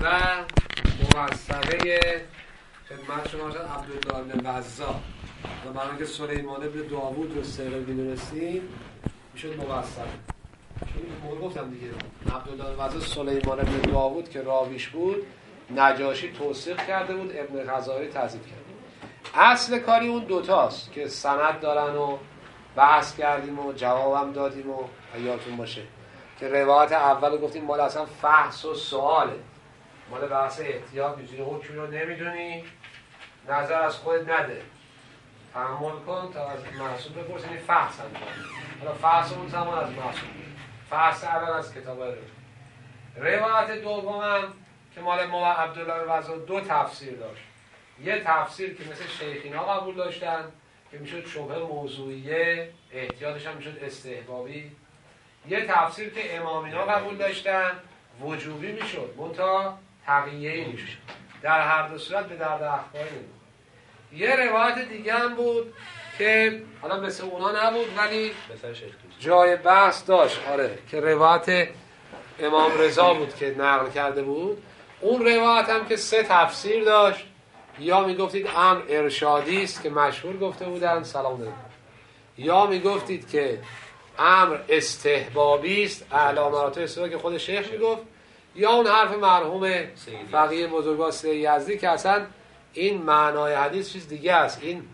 و موثقه خدمت شما شد عبدالله بن وزا و برای اینکه سلیمان بن داوود رو سر میدونستیم میشد موثقه. چون گفتم دیگه عبدالله بن وزا سلیمان بن داوود که راویش بود نجاشی توثیق کرده بود، ابن غزالی تضعیف کرده. اصل کاری اون دوتاست که سند دارن و بحث کردیم و جوابم دادیم و یادتون باشه که روایت اول گفتیم مال اصلا فحص و سواله، مال بحث احتیاط، می‌دونی حکمی رو نمیدونی نظر از خودت نده، تحمل کن تا از محصول بپرس، یعنی فحص هم کن. حالا فحص اون زمان از محصول، فحص الان از کتاب رو. روایت دومم که مال عبدالله وزا دو تفسیر داشت. یه تفسیر که مثل شیخینا قبول داشتن که میشد شبهه موضوعیه، احتیاطش هم میشد استحبابی. یه تفسیر که امامینا قبول داشتن وجوبی میشد، منتها تقییه‌ای میشد. در هر دو صورت به درد اخباری نمی‌خورد. یه روایت دیگه هم بود که حالا مثل اونا نبود ولی جای بحث داشت، آره، که روایت امام رضا بود که نقل کرده بود. اون روایت هم که سه تفسیر داشت، یا میگفتید امر ارشادی است که مشهور گفته بودن سلام علیکم، یا میگفتید که امر استحبابی است علامات استحباب که خود شیخ میگفت، یا اون حرف مرحوم فقیه بزرگوار سید یزدی که اصلا این معنای حدیث چیز دیگه است، این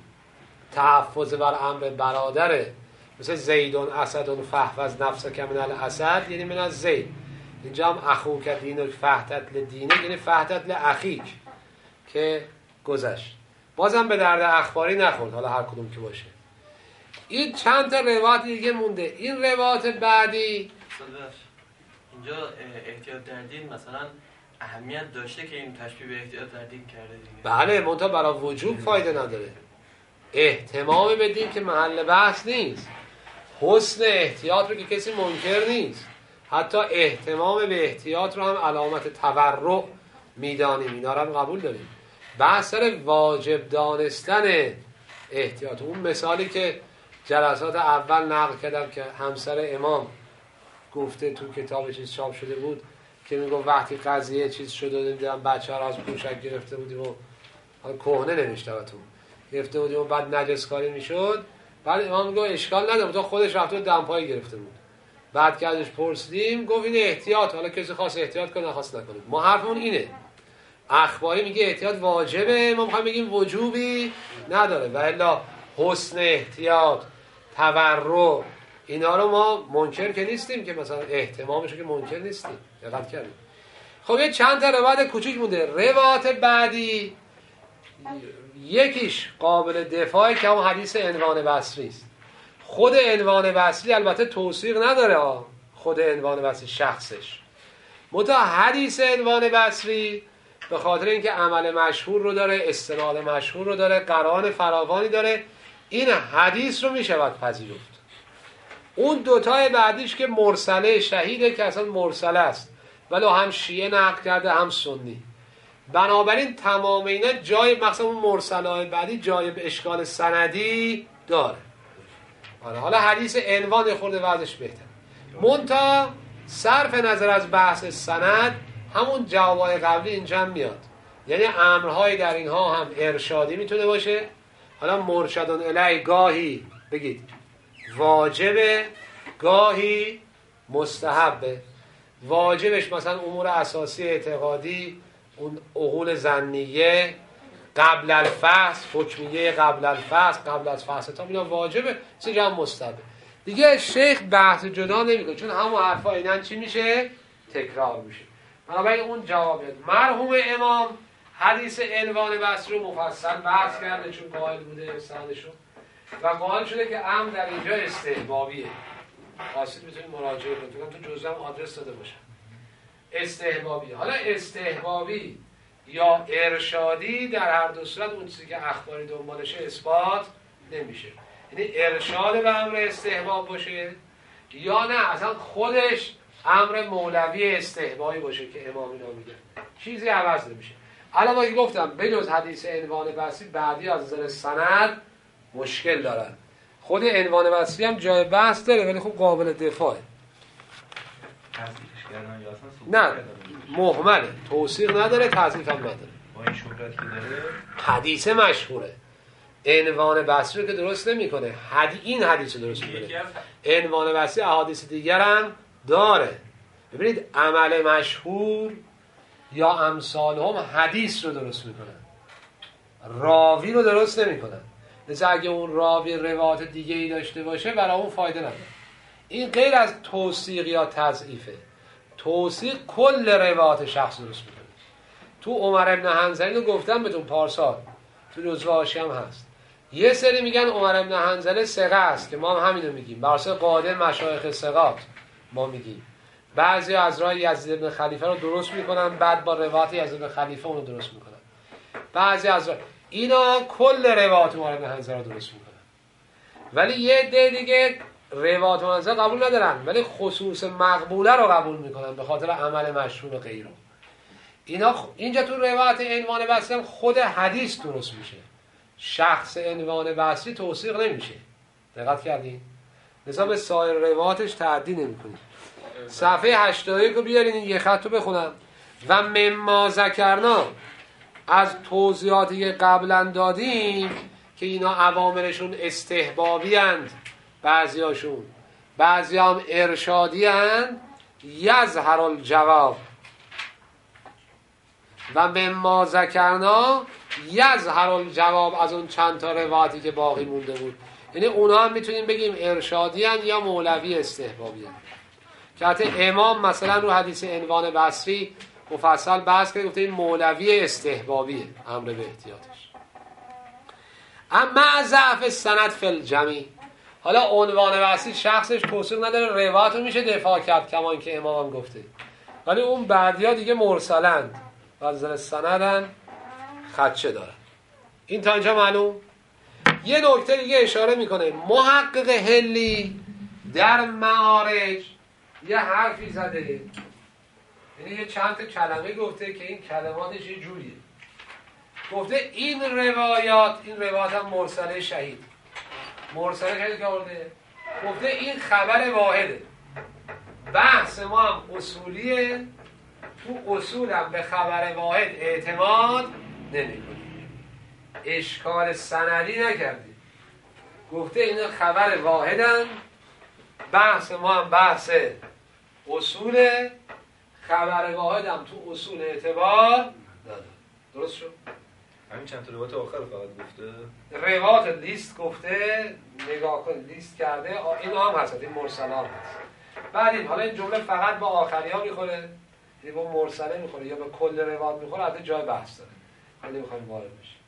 تحفظ بر امر برادره، مثل زیدون اسدون فحفظ نفسک من الاسد، یعنی من از زید. اینجا هم اخوک دینک فحتت لدینک، یعنی فحتت لاخیک که گذشت. بازم به درد اخباری نخورد، حالا هر کدوم که باشه. این چند تا روایت دیگه مونده. این روایت بعدی اینجا احتیاط در دین مثلا اهمیت داشته که این تشبیه به احتیاط در دین کرده دیگه. بله، منتها برای وجوب فایده نداره. اهتمام به دین که محل بحث نیست. حسن احتیاط رو که کسی منکر نیست، حتی اهتمام به احتیاط رو هم علامت تورع میدانیم، اینا رو هم قبول داریم. بحث سر واجب دانستن احتیاط. اون مثالی که جلسات اول نقل کردم که همسر امام گفته تو کتاب چیز چاپ شده بود که میگه وقتی قضیه چیز شده دیدم بچه‌ها رو از پوشک گرفته بودیم و کهنه نوشتهاتون گرفته بودیم و بعد نجسکاری میشد، بعد امام میگه اشکال نداره، تا خودش رفته دمپایی گرفته بود. بعد که ازش پرسیدیم گفت این احتیاط، حالا کسی خواست احتیاط کنه نخواست نکنه. ما حرفمون اینه، اخباری میگه احتیاط واجبه، ما میخوایم بگیم وجوبی نداره، و الا حسن احتیاط، تورع، اینا رو ما منکر که نیستیم، که مثلا اهتمامش که منکر نیستیم، دقت کردیم. خب یه چند تا روایت کوچیک مونده. روایت بعدی یکیش قابل دفاعه که اون حدیث عنوان بصری است. خود عنوان بصری البته توثیق نداره، خود عنوان بصری شخصش، منتها حدیث عنوان بصری به خاطر اینکه عمل مشهور رو داره، استناد مشهور رو داره، قرائن فراوانی داره، این حدیث رو میشود پذیرفت. اون دوتای بعدیش که مرسله شهیده که اصلا مرسله است، ولی هم شیعه نقل کرده هم سنی. بنابراین تمام اینا جای، مثلا اون مرسله بعدی جای به اشکال سندی داره. حالا حدیث عنوان خورده وضعش بهتر، منتها صرف نظر از بحث سند همون جوابای قبلی اینجا هم میاد، یعنی امرهای در اینها هم ارشادی میتونه باشه. حالا مرشدون الی گاهی بگید واجبه، گاهی مستحبه. واجبش مثلا امور اساسی اعتقادی، اون عقول ظنیه، قبل الفحص، حکمیه قبل الفحص، قبل از فحص تا اینا واجبه، اینجا هم مستحبه. دیگه شیخ بحث جدا نمیکنه، چون همون حرفا اینا چی میشه؟ تکرار میشه. بنابراین اون جوابیه. مرحوم امام حدیث عنوان بصری رو مفصل بحث کرده، چون قائل بوده سندشو، و قائل شده که امر در اینجا استحبابیه. خواستید میتونید مراجعه کنید، تو جزوه هم آدرس داده باشم. استحبابیه. حالا استحبابی یا ارشادی در هر دو صورت اون چیزی که اخباری دنبالشه اثبات نمیشه. یعنی ارشاد به امر استحباب باشه، یا نه اصلا خودش امر مولوی استحبابی باشه که امام اینا میگن، چیزی عوض نمیشه. الان ما گفتم بجز حدیث عنوان بصری بعدی از نظر سند مشکل دارن. خود عنوان بصری هم جای بحث داره ولی خب قابل دفاعه. نه مهمله، توثیق نداره، تضعیف هم نداره. با این شهرت که داره حدیث مشهوره. عنوان بصری رو که درست نمیکنه، این حدیث رو درست میکنه. عنوان بصری احادیث دیگر هم داره. ببینید عمل مشهور یا امثال هم حدیث رو درست میکنن، راوی رو درست نمیکنن. لذا اگه اون راوی روایت دیگه ای داشته باشه برای اون فایده نداره. این غیر از توثیق یا تضعیفه. توثیق کل روایت شخص درست میکنه. تو عمر ابن حنظله رو گفتم بهتون پارسال، تو جزوه حاشیه هم هست. یه سری میگن عمر ابن حنظله ثقه است که ما هم همینو میگیم، بر اساس قاعده مشایخ ثقات ما میگیم. بعضی از راه یزید بن خلیفه رو درست میکنن، بعد با روایت یزید بن خلیفه اون رو درست میکنن. بعضی از راه اینا کل روایت عمر بن حنظله رو درست میکنن. ولی یه عده دیگه روایت حنظله قبول ندارن ولی خصوص مقبوله رو قبول میکنن به خاطر عمل مشهور و غیره. اینا اینجا تو روایت عنوان بصری خود حدیث درست میشه، شخص عنوان بصری توثیق نمیشه. دقت کردین؟ لذا به سایر روایتش تعدی نمیکنید. صفحه 81 رو بیارین این یه خط رو بخونم. و مما ذکرنا، از توضیحاتی که قبلا دادیم که اینا عواملشون استحبابی اند، بعضیاشون بعضی هم ارشادی اند، یظهر الجواب. و مما ذکرنا یظهر الجواب، از اون چند تا روایتی که باقی مونده بود. یعنی اونا هم میتونیم بگیم ارشادی اند یا مولوی استحبابی اند. که حتی امام مثلا رو حدیث عنوان بصری مفصل بحث کرده، گفته این مولوی استحبابیه، امر به احتیاطش. اما ضعف سند فی الجمیع، حالا عنوان بصری شخصش توثیق نداره، روایت رو میشه دفاع کرد کمان که امام هم گفته، ولی اون بعدیا دیگه مرسلند و از نظر سندن خدشه دارن. این تا اینجا معلوم. یه نکته دیگه اشاره میکنه. محقق حلی در معارج یه حرفی زده، یعنی یه چند تا کلمه گفته که این کلماتش یه جوریه. گفته این روایات هم مرسله شهید، مرسله شهید که آورده، گفته این خبر واحده. بحث ما هم اصولیه، تو اصول هم به خبر واحد اعتماد نمی‌کنیم. اشکال سندی نکردیم، گفته این خبر واحدن. بحث ما هم بحث اصوله، خبر واحد هم تو اصول اعتبار نداره. درست شد؟ همین چند تا روایت آخر فقط گفته، روایت لیست گفته، نگاه کن لیست کرده، این هم هست، این مرسله هم هست. بعد حالا این جمله فقط با آخری ها میخوره، یعنی با مرسله میخوره یا به کل روایت میخوره، حتی جای بحث داره، حالا نمیخوایم وارد بشیم.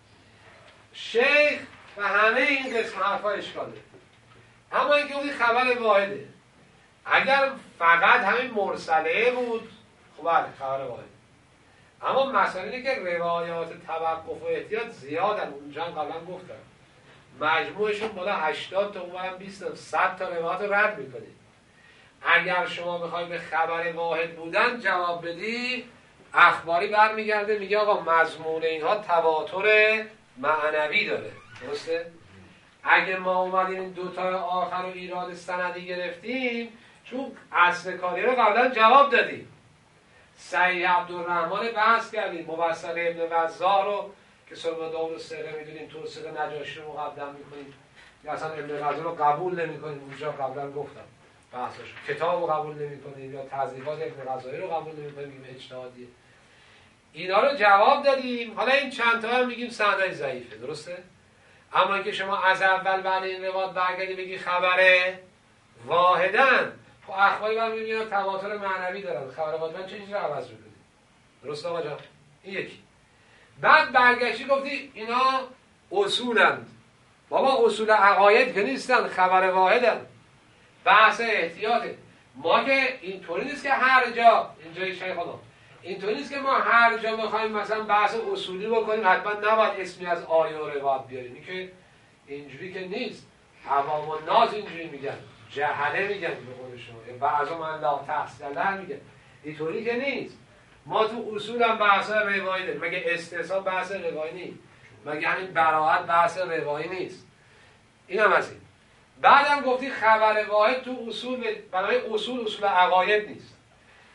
شیخ و همه این قسم حرفا اشکال داره. اما اینکه اون خبر واحده، اگر فقط همین مرسله بود خب بله خبر واحد. اما مسئله اینه که روایات توقف و احتیاط زیادن. اونجا هم قبلا گفتم مجموعشون بالا 80 تا، اونورم 20 تا، 100 تا روایات رو رد میکنید. اگر شما بخوای به خبر واحد بودن جواب بدی، اخباری برمیگرده میگه آقا مضمون اینها تواتر معنوی داره. درسته؟ اگه ما اومدیم این دوتا آخر و ایراد سندی گرفتیم، چون اصل کاری رو قبلا جواب دادیم. صحیح عبدالرحمن بحث کردیم، مبصر ابن وزار رو که سلمان داود السره میدونیم، توثیق نجاشی رو مقدم میکنیم یا اصلا ابن وزار رو قبول نمیکنیم. اونجا قبلا گفتم بحثش، کتاب رو قبول نمیکنیم یا تضعیفات ابن غزالی رو قبول نمیکنیم، اجتهادیه. اینا رو جواب دادیم. حالا این چند تا هم میگیم سندای ضعیفه. درسته؟ اما اینکه شما از اول بعد این روایت برگردی بگی خبره واحدن، خب اخباری برمی میگن تواتر معنوی دارن، خبر واحدن چه چیزی رو عوض میکنی؟ درست آقا جان؟ این یکی. بعد برگشتی گفتی اینا اصولند. بابا اصول عقاید که نیستن، خبر واحدن. بحث احتیاطه. ما که اینطوری نیست که هر جا، اینجای شیخ خانم، اینطوری نیست که ما هر جا بخوایم مثلا بحث اصولی بکنیم حتما نباید اسمی از آیه و روایت بیاریم. این که اینجوری که نیست. عوام الناس اینجوری میگن، جهله میگن به قول شما، بعضا من لا تحصیل میگن. اینطوری که نیست. ما تو اصول هم بحث روایی داریم. مگه استحسان بحث روایی نیست؟ مگه همین براءت بحث روایی نیست؟ این هم از این. بعدم گفتی خبر واحد تو اصول، برای اصول عقاید نیست.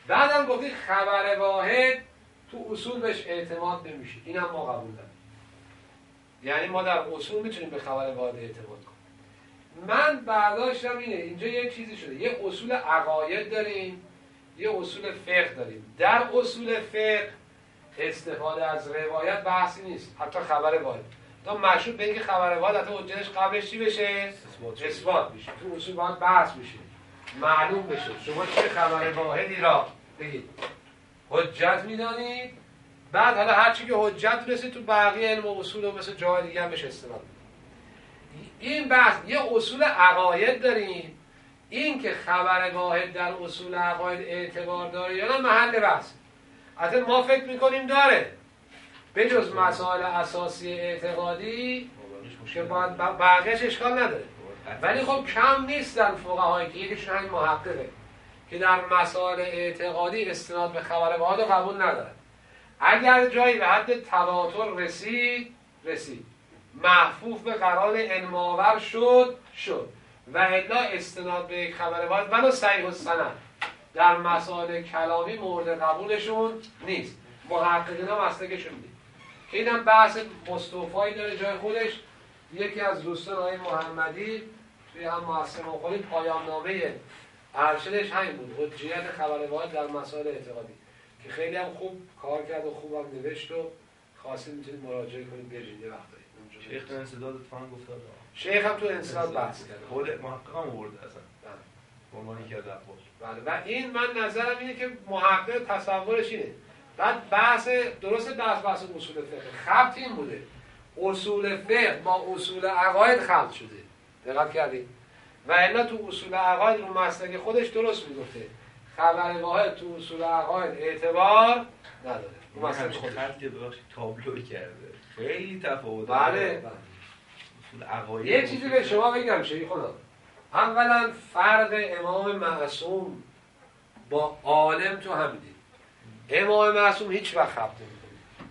بعدم گفتی خبر واحد تو اصول بهش اعتماد نمیشه. اینم ما قبول داریم. یعنی ما در اصول میتونیم به خبر واحد اعتماد کنیم. من برداشتم اینه، اینجا یه چیزی شده، یه اصول عقاید داریم، یه اصول فقه داریم. در اصول فقه استفاده از روایت بحثی نیست، حتی خبر واحد. تا مشروط به اینکه خبر واحد حتی حجتش قبلش چی بشه؟ اثبات بشه. تو اصول باید بحث بشه، معلوم بشه شما چه خبر واحدی را بگید حجت میدانید، بعد حالا هر چی که حجت رسید تو بقیه علم و اصول و مثل جای دیگه هم بشه استفاده. این بحث یه اصول عقاید داریم، این که خبر واحد در اصول عقاید اعتبار داره یا نه محل بحث. حتی ما فکر میکنیم داره، به جز مسائل اساسی اعتقادی که بقیهش اشکال نداره. ولی خب کم نیستن فقهایی که یکیشون همین محققه که در مسائل اعتقادی استناد به خبر واحد رو قبول ندارن. اگر جایی به حد تواتر رسید محفوف به قرار علم آور شد و الا استناد به یک خبر واحد ولو صحیح السند در مسائل کلامی مورد قبولشون نیست. محققین هم مسلکشون نیست که اینم بحث مستوفایی داره جای خودش. یکی از دوستان آقای محمدی توی هم مؤسسه مقاله پایان نامه ارشدش همین بود، حجیت خبر واحد در مسائل اعتقادی، که خیلی هم خوب کار کرد و خوب هم نوشت و خاصی میتونید مراجعه کنید ببینید یه وقتایی. شیخ تو انسداد اتفاقا گفتاد. شیخ هم تو انسداد بحث کرد. خود محقق هم آورده اصلا. به عنوان یکی از اقوال. بله و این من نظرم اینه که محقق تصورش اینه. بعد بحث بحث اصول فقه خبط این بوده. اصول فقه با اصول عقاید خلط شده. دقت کردید؟ و الا تو اصول عقاید رو مسلک خودش درست میگفته. خبر واحد تو اصول عقاید اعتبار نداره. اون مسلک خودش که ببخشید تابلوی کرده. خیلی تفاوت داره. بله. اصول عقاید. یه چیزی به شما بگم شیخ خدا. اولا فرق امام معصوم با عالم تو همینه. امام معصوم هیچ وقت خبط نمی‌کنه.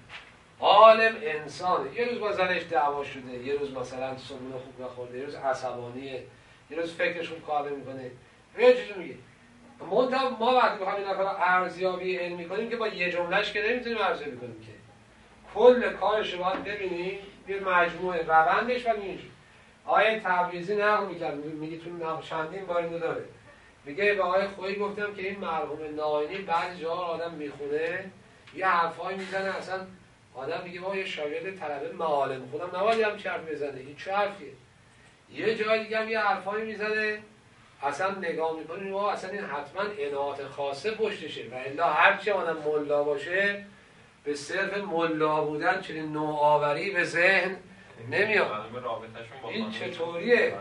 عالم انسانه. یه روز با زنش دعوا شده، یه روز مثلا صبحونه خوب نخورده، یه روز عصبانیه، یه روز فکرش خوب کار نمی‌کنه. یه چیزی میگه. منتها ما وقتی بخوایم این نفر ارزیابی علمی کنیم که با یه جملهش که نمیتونیم ارزیابی کنیم که کل کارش رو باید ببینیم، یه مجموعه روندش و اینجوری. آیه تبریزی نقل می‌کرد، میگه تو نقل چندین بار اینو داره. میگه به آقای خویی گفتم که این مرحوم ناینی بعضی جاها آدم میخونه یه حرفایی میزنه اصلا آدم میگه ما یه شاگرد طلبه معالم خودم نباید هم چرت بزنه، این چه حرفیه. یه جای دیگه هم یه حرفایی میزنه اصلا نگاه میکنیم ما اصلا این حتما اناعات خاصه پشتشه و الا هرچی آدم ملا باشه به صرف ملا بودن چنین نوآوری به ذهن نمیاد. این چطوریه؟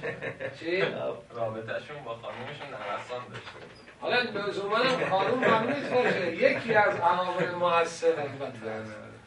چی؟ رابطه‌شون با خانومشون نوسان داشته. حالا لزوما هم خانوم ممنوع باشه، یکی از عوامل مؤثر البته.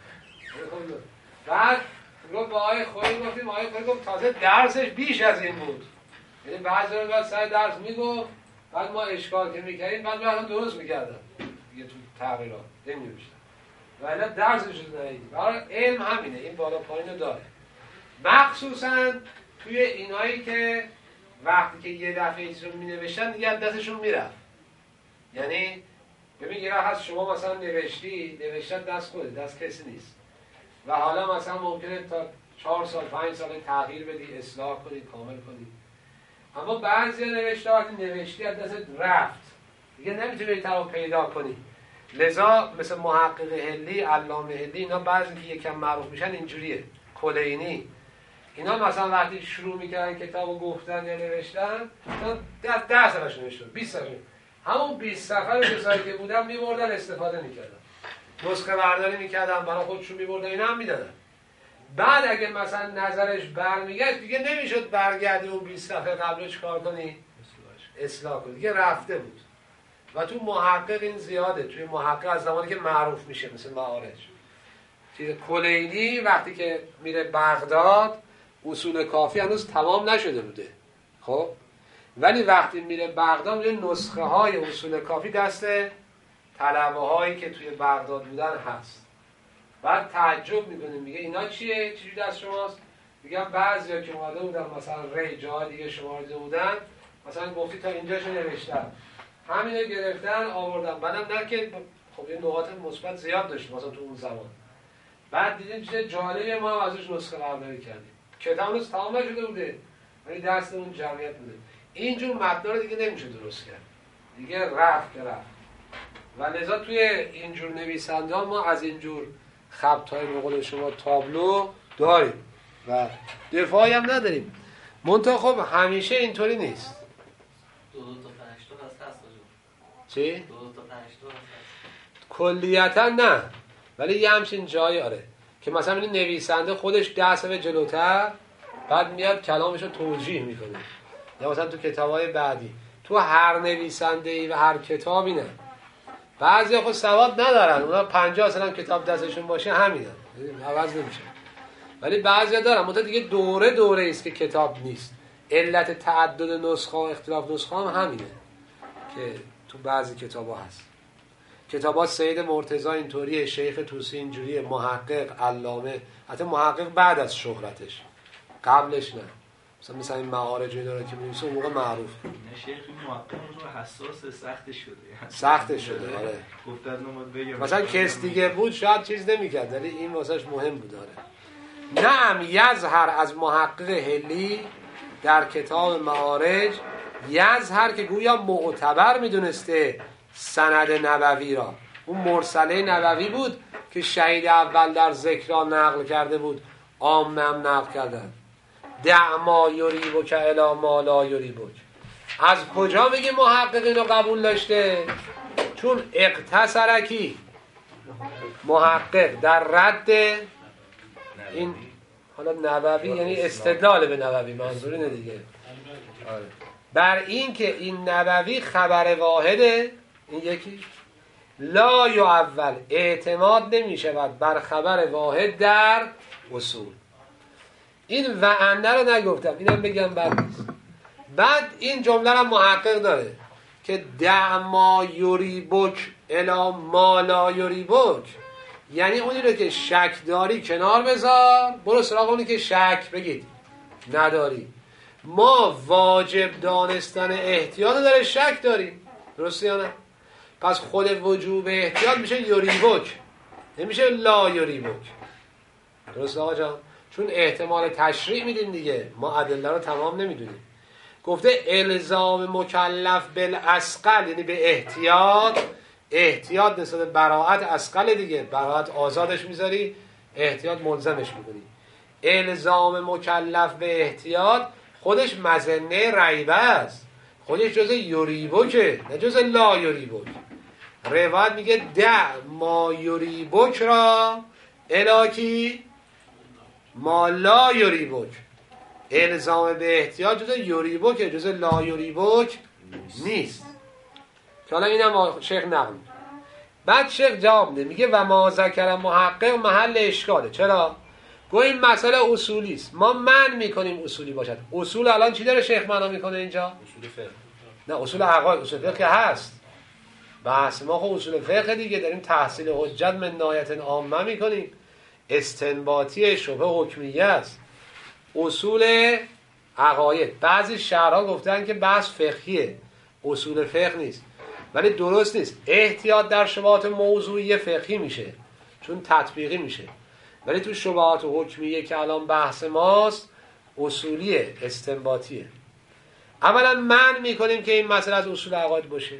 بعد گفت با آقای خویی گفتیم، آقای خویی گفت تازه درسش بیش از این بود. یعنی بعضی وقت بعد سر درس میگفت، بعد ما اشکال که میکردیم، بعد من درست میکردم. دیگه تو تغییرات نمی‌نوشتم. ولی درسش رو ندید. برای علم همینه، این بالا پایین داره. مخصوصا توی اینایی که وقتی که یه دفعه چیز رو می‌نوشتن دیگه دستشون میرفت. یعنی ببین یه هست شما مثلا نوشتن دست خودت، دست کسی نیست. و حالا مثلا ممکنه تا 4 سال 5 سال تغییر بدی، اصلاح کنی، کامل کنی. اما بعضی نوشته از دست رفت. دیگه نمیتونی این طرف پیدا کنی. لذا مثل محقق هلی، علامه هلی، اینا بعضی که یکم معروف میشن اینجوریه. کلینی اینا مثلا وقتی شروع میکردن کتابو گفتن یا نوشتن 10 صفحه‌اش نوشتن 20 صفحه همون 20 صفحه رو کسایی که بودن میبردن استفاده میکردن، نسخه برداری میکردن برای خودشون میبردن، اینا هم میدادن. بعد اگه مثلا نظرش برمیگشت دیگه نمیشد برگردی اون 20 صفحه قبلو چیکار کنی؟ اصلاح کنی، دیگه رفته بود. و تو محقق این زیاده، توی محقق از زمانی که معروف میشه مثل معارج چیز کلینی وقتی که میره بغداد اصول کافی هنوز تمام نشده بوده، خب ولی وقتی میره بغداد میره نسخه های اصول کافی دست طلبه هایی که توی بغداد بودن هست. بعد تعجب میکنه، میگه اینا چیه؟ چیزی دست شماست؟ میگم بعضیا که اومده بودن مثلا ری جاها دیگه شمارده بودن، مثلا گفتی تا اینجاشو نوشتم، همینو گرفتن آوردن. بعدم نه که خب این نقاط مثبت زیاد داشتیم مثلا تو اون زمان. بعد دیدیم چیز جالبی ما ازش نسخه برداری کردیم. کتاب هنوز تمام نشده بوده ولی دست اون جمعیت بوده. اینجور متنا رو دیگه نمیشه درست کرد. دیگه رفت که رفت. و لذا توی اینجور نویسنده ها ما از اینجور خط‌های به قول شما تابلو داریم و دفاعی هم نداریم. منتها خب همیشه اینطوری نیست. 2 تا 5 تا هست چی؟ 2 تا 5 تا هست. کلیتا نه، ولی یه همچین جایی آره که مثلا این نویسنده خودش 10 صفحه جلوتر بعد میاد کلامش رو توجیه میکنه. یا مثلا تو کتابای بعدی تو هر نویسنده‌ای و هر کتابی نه. بعضیا خود سواد ندارن، اونا 50 سال هم کتاب دستشون باشه همینن، عوض نمیشه. ولی بعضیا دارن، منتها دیگه دوره است که کتاب نیست. علت تعدد نسخه و اختلاف نسخه هم همینه که تو بعضی کتابا هست. کتابات سید مرتضی اینطوریه، شیخ طوسی اینجوریه، محقق، علامه، حتی محقق بعد از شهرتش، قبلش نه. مثلا این معارج اینا رو که می‌نویسه اون موقع معروف. نه شیخ محقق رو حساس سخت شده آره. گفتن نماد بگم مثلا کس دیگه بود شاید چیز نمی‌کرد ولی این واسش مهم بود داره. نعم یظهر از محقق هلی در کتاب معارج یظهر که گویا معتبر میدونسته سند نبوی را. اون مرسله نبوی بود که شهید اول در ذکرها نقل کرده بود، عامه هم نقل کردن. دع ما یریبک الی ما لا یریبک. از کجا میگه محقق اینو قبول داشته؟ چون اقتصرکی محقق در رد این حالا نبوی یعنی استدلال به نبوی، منظور اینه دیگه آره. بر این که این نبوی خبر واحده، این یکی لا یعول اعتماد نمی شود بر خبر واحد در اصول. این وعنه رو نگفتم، اینم بگم بعد نیست. بعد این جمله رو محقق داره که دع ما یریبک الی ما لا یریبک، یعنی اونی رو که شک داری کنار بذار، برو سراغ اونی که شک بگید نداری. ما واجب دانستن احتیاط داره شک داریم، درسته یا نه؟ پس خود وجوب احتیاط میشه یریبک، نمیشه لا یریبک. درسته آقا جان؟ چون احتمال تشریع میدیم دیگه، ما ادله رو تمام نمیدونیم. گفته الزام مکلف بالعسقل یعنی به احتیاط. احتیاط نسبت براءت عسقل دیگه، براءت آزادش میذاری، احتیاط ملزمش میکنی. الزام مکلف به احتیاط خودش مظنه ریبه است، خودش جز یریبکه نه جز لا یریبک. روایت میگه دع ما یریبک را الاکی ما لا یریبک. الزام به احتیاط جز یریبکه، جز لا یریبک نیست. که حالا اینم شیخ نقل. بعد شیخ جواب میده میگه و ما ذکر محقق محل اشکاله. چرا؟ گو این مسئله اصولی است، ما من میکنیم اصولی باشد. اصول الان چی داره شیخ معنا میکنه اینجا؟ اصول فقه. نه اصول عقاید، اصول فقه هست. بحث ما خب اصول فقه دیگه، داریم تحصیل حجت من نهایت عامه میکنیم، استنباطی شبه حکمیه است. اصول عقاید بعضی شرحا گفتن که بحث فقهیه، اصول فقه نیست، ولی درست نیست. احتیاط در شبهات موضوعی فقهی میشه چون تطبیقی میشه، ولی تو شبهات حکمیه که الان بحث ماست اصولیه، استنباطیه. اولا من میکنیم که این مسئله از اصول عقاید باشه،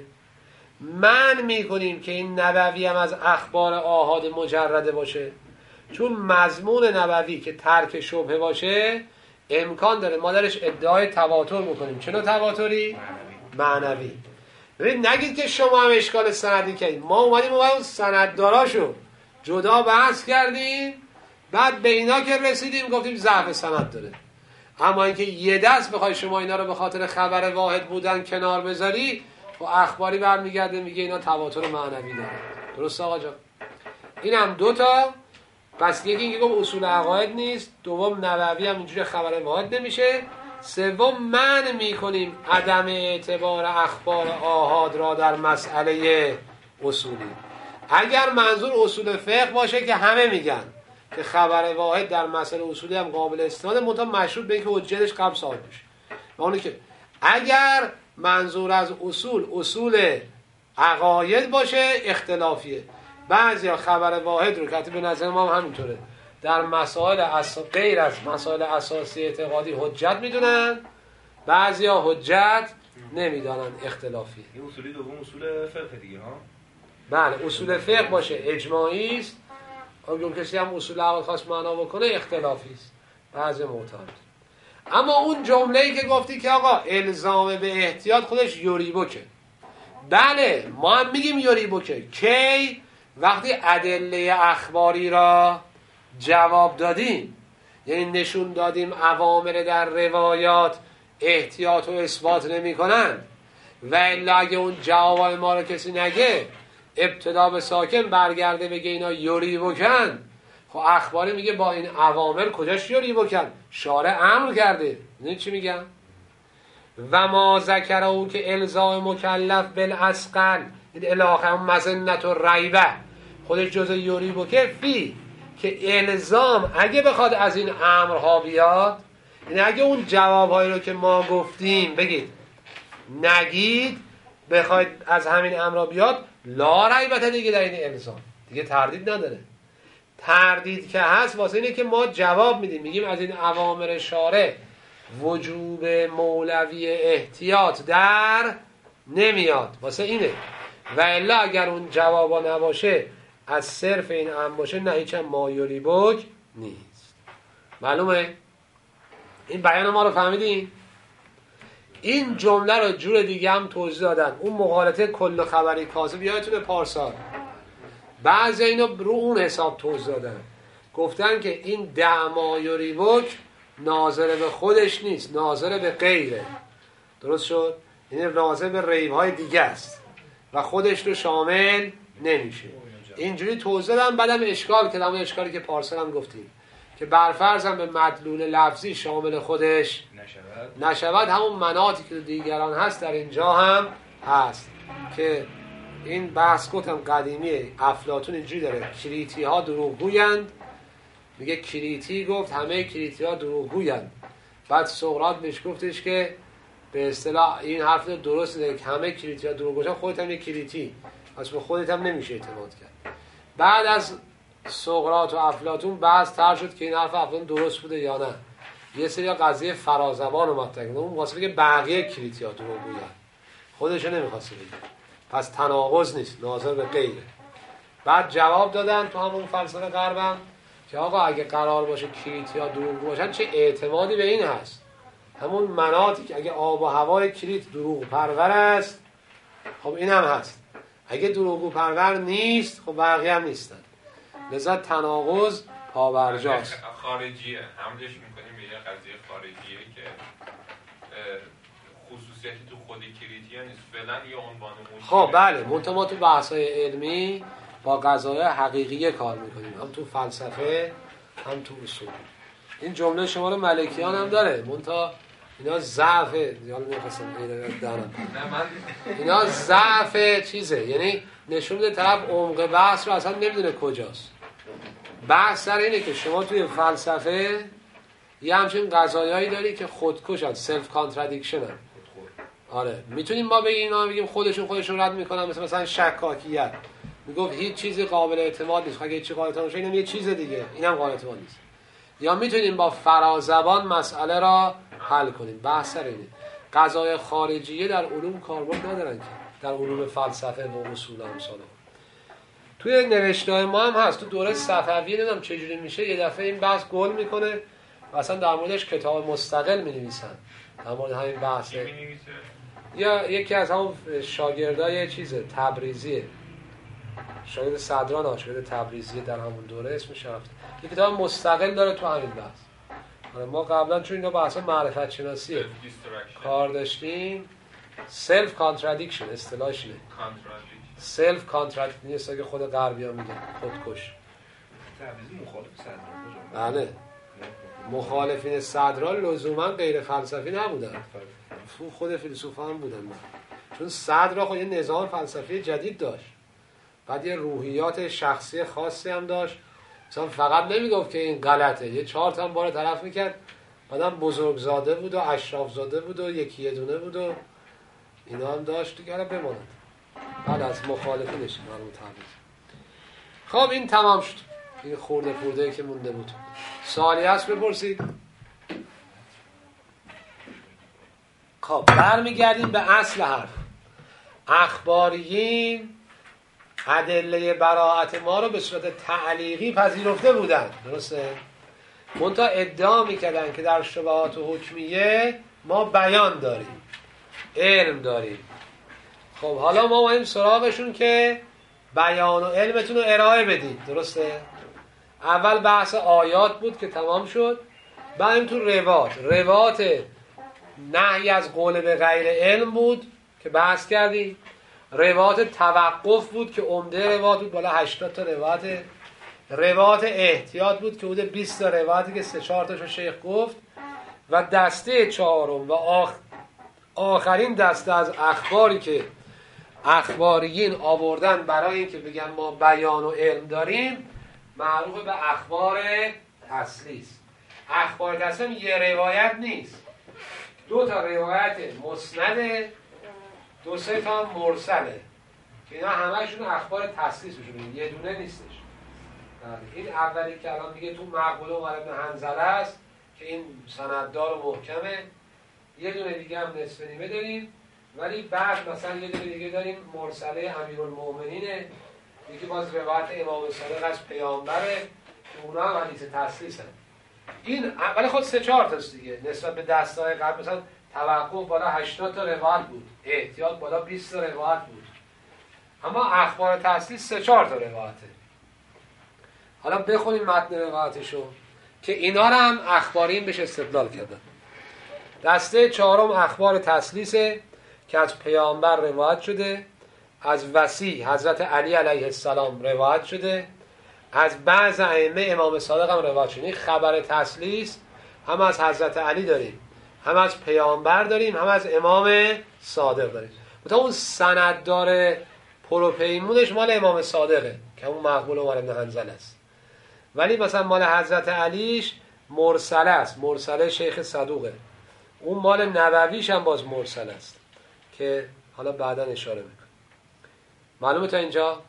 من میکنیم که این نبوی هم از اخبار آحاد مجرده باشه، چون مضمون نبوی که ترک شبهه باشه امکان داره ما درش ادعای تواتر بکنیم. چه تواتری؟ معنوی. ببین نگید که شما هم اشکال سندی کردید، ما اومدیم اون سندداراشو جدا بحث کردیم، بعد به اینا که رسیدیم گفتیم ضعف سند داره. اما اینکه یه دست بخوای شما اینا رو به خاطر خبر واحد بودن کنار بذاری، و اخباری برمیگرده میگه اینا تواتر معنوی داره. درست آقا جان؟ این هم دوتا. پس یکی اینکه گفت اصول عقاید نیست، دوم نبوی هم اینجوری خبر واحد نمیشه، سوم من میکنیم عدم اعتبار اخبار آحاد را در مسئله اصولی. اگر منظور اصول فقه باشه که همه میگن که خبر واحد در مسئله اصولی هم قابل استناده، منتها مشروط به اینکه حجتش قبل ثابت بشه. اونی که اگر منظور از اصول عقاید باشه اختلافیه. بعضیا خبر واحد رو که به نظر ما هم همینطوره در مسائل غیر از مسائل اساسی اعتقادی حجت میدونن، بعضیا حجت نمیدانن، اختلافی. این اصولی دوم اصول فقه دیگه ها. بله اصول فقه باشه اجماعی است، اگر کسی هم اصول عقل خواست معنا بکنه اختلافی است، بعضی معتمد. اما اون جمله‌ای که گفتی که آقا الزام به احتیاط خودش یوریبوکه، بله ما هم میگیم یوریبوکه. کی؟ وقتی ادله اخباری را جواب دادیم، یعنی نشون دادیم اوامر در روایات احتیاط و اثبات نمی کنن و الا اگه اون جواب ما رو کسی نگه ابتدا به ساکن برگرده بگه اینا یوری بکن، خب اخباری میگه با این اوامر کجاش یوری بکن؟ شارع امر کرده. نه چی میگم؟ و ما ذکر او که الزام مکلف بالاسقل این الاخر مزنت و ریبه خودش جز یوری بکه فی که الزام اگه بخواد از این امرها بیاد، یعنی اگه اون جوابهایی رو که ما گفتیم بگید نگید بخواید از همین امرها بیاد، لا ریبت دیگه در این الزام دیگه تردید نداره. تردید که هست واسه اینه که ما جواب میدیم میگیم از این اوامر شارع وجوب مولوی احتیاط در نمیاد، واسه اینه. و الا اگر اون جوابا نباشه از صرف این امر باشه نه هیچ هم مایوری بک نیست. معلومه؟ این بیان ما رو فهمیدین؟ این جمله رو جور دیگه هم توضیح دادن. اون مغالطه کل خبری کاذب یادتونه پارسال بعضی اینو رو اون حساب توضیح دادن، گفتن که این دعمایوری بک ناظر به خودش نیست، ناظر به غیره. درست شد؟ این ناظر به ریب‌های دیگه است و خودش رو شامل نمیشه. اینجوری توضیح دادم. بعدم اشکال کردم، اشکالی که پارسال هم گفتیم که برفرض هم به مدلول لفظی شامل خودش نشود همون مناطی که دیگران هست در اینجا هم هست. که این بحث گفتم قدیمی افلاطون اینجوری داره، کریتی ها دروغگویند. میگه کریتی گفت همه کریتی ها دروغگویند. بعد سقراط بهش گفتش که به اصطلاح این حرف درسته که همه کریتی ها دروغگویند، خودت هم یک کریتی، پس به خودت هم نمیشه اعتماد کرد. بعد از سقراط و افلاطون بحث تر شد که این حرف افلاطون درست بوده یا نه. یه سری قضیه فرازبان رو مطرح کرد، اون واسه که بقیه کریتی ها دروغگویند، خودش نمیخواسته بگه، پس تناقض نیست، ناظر به غیره. بعد جواب دادن تو همون فلسفه غربم که آقا اگه قرار باشه کریتی ها دروغ باشن چه اعتمادی به این هست؟ همون مناطی که اگه آب و هوای کریت دروغ پرور است خب این هم هست، اگه دروغ پرور نیست خب بقیه هم نیستن، لذا تناقض پابرجاست. خارجیه حملش میکنیم به یه قضیه خارجیه که خصوصیتی تو خود کریتی ها نیست فعلا یه عنوان موجوده. خب بله، منتها ما تو بحث‌های علمی با قضايا حقیقیه کار میکنیم، هم تو فلسفه هم تو اصول. این جمله شمال ملکیان هم داره، منتها اینا ضعف یعنی می‌خواستم دارم اینا ضعف چیزه، یعنی نشون میده طرف عمق بحث رو اصلا نمیدونه کجاست. بحث سر اینه که شما توی فلسفه یه همچین قضایایی داری که خودکشن، سلف کانترادیکشن هم. آره میتونیم ما بگیم اینا بگیم خودشون رد میکنن، مثلا شکاکیت میگفت هیچ چیزی قابل اعتماد نیست، اگه چیزی قابل اعتماد باشه اینم یه چیز دیگه، اینم قابل اعتماد نیست. یا میتونیم با فرازبان مسئله را حل کنیم. بحث سر اینه. قضای خارجیه در علوم کاربرد ندارن که در علوم فلسفه و اصول امثال. توی نوشته‌های ما هم هست، تو دوره صفوی نمیدونم چجوری میشه یه دفعه این بحث گل میکنه و اصلا در موردش کتاب مستقل مینویسن در مورد همین بحثه. یا یکی از همون شاگردای چیزه تبریزیه، شاگرد صدران شاگرد تبریزیه در همون دوره اسمش رفت، یه کتاب مستقل داره تو همین بحث. ما قبلا چون اینا بحث معرفت شناسیه کار داشتیم، سلف کانترادیکشن اصطلاحش اینه. سلف کانترادیکشن نیست که خود غربی‌ها میگن خودکش. تبریزی مخالف صدران. بله، مخالفین صدران لزوما غیر فلسفی نبودن، خود فیلسوفا هم بودن. چون صدر خود یه نظام فلسفی جدید داشت، بعد یه روحیات شخصی خاصی هم داشت، مثلا فقط نمیگفت که این غلطه، یه 4 تا هم بار طرف میکرد، بعدم بزرگزاده بود و اشراف زاده بود و یکی یه دونه بود و اینا هم داشت دیگه، حالا بماند بعد از مخالفینش مرمون تبریز. خب این تمام شد، این خورده که مونده بود. سوالی هست بپرسید. خب برمیگردیم به اصل حرف. اخباریین ادله براءت ما رو به صورت تعلیقی پذیرفته بودن، درسته؟ منتها ادعا میکردن که در شبهات حکمیه ما بیان داریم، علم داریم. خب حالا ما باید سراغشون که بیان و علمتون رو ارائه بدید، درسته؟ اول بحث آیات بود که تمام شد، بعد تو روات نهی از قول به غیر علم بود که بحث کردیم، روات توقف بود که عمده روات بود، بالا 80 تا روات. روات احتیاط بود که حدود 20 تا رواتی که 3-4 تاشو شیخ گفت، و دسته چهارم و آخرین دسته از اخباری که اخباریین آوردن برای اینکه بگن ما بیان و علم داریم، معروف به اخبار تسلیس. اخبار تسلیس یه روایت نیست، 2 تا روایت مسنده، 2-3 تا مرسله که اینا همه‌شون اخبار تسلیس میشون، یه دونه نیستش. این اولی که الان دیگه تو مقبوله عمر بن حنظله است که این سنددار و محکمه. یه دونه دیگه هم نصف نیمه داریم، ولی بعد مثلا یه دونه دیگه داریم مرسله امیرالمومنینه، یکی باز روایت امام صادق از پیامبره که اونا هم حدیث تسلیس هست. این ولی خود 3-4 تاست دیگه نسبت به دستای قبل. مثلا توقف بالا 80 تا روایت بود، احتیاط بالا 20 تا روایت بود، اما اخبار تسلیس 3-4 تا روایته. حالا بخونیم متن روایتشو که اینا رو هم اخبارین بهش استدلال کردن. دسته چهارم اخبار تسلیسه که از پیامبر روایت شده، از وصی حضرت علی علیه السلام روایت شده، از بعض ائمه امام صادق هم روایت شده. این خبر تسلیس هم از حضرت علی داریم، هم از پیامبر داریم، هم از امام صادق داریم. مثلا اون سنددار پروپیمونش مال امام صادقه که اون مقبول عمر بن حنظله است، ولی مثلا مال حضرت علیش مرسله است، مرسله شیخ صدوقه. اون مال نبویش هم باز مرسل است که حالا بعدا اشاره میکنم. معلومه تا اینجا؟